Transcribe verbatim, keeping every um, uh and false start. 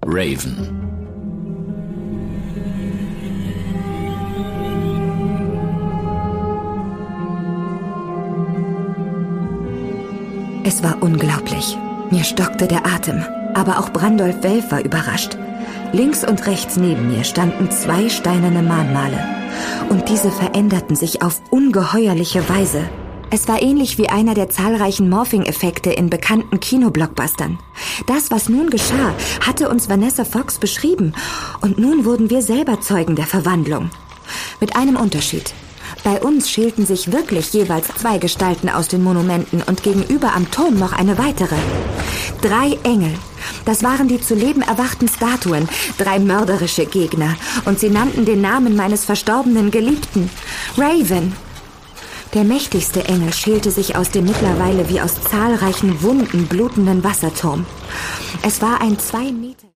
Raven. Es war unglaublich. Mir stockte der Atem. Aber auch Brandolf Welf war überrascht. Links und rechts neben mir standen zwei steinerne Mahnmale. Und diese veränderten sich auf ungeheuerliche Weise. Es war ähnlich wie einer der zahlreichen Morphing-Effekte in bekannten Kinoblockbustern. Das, was nun geschah, hatte uns Vanessa Fox beschrieben. Und nun wurden wir selber Zeugen der Verwandlung. Mit einem Unterschied. Bei uns schälten sich wirklich jeweils zwei Gestalten aus den Monumenten und gegenüber am Turm noch eine weitere. Drei Engel. Das waren die zu Leben erwachten Statuen, drei mörderische Gegner. Und sie nannten den Namen meines verstorbenen Geliebten. Raven. Der mächtigste Engel schälte sich aus dem mittlerweile wie aus zahlreichen Wunden blutenden Wasserturm. Es war ein zwei Meter...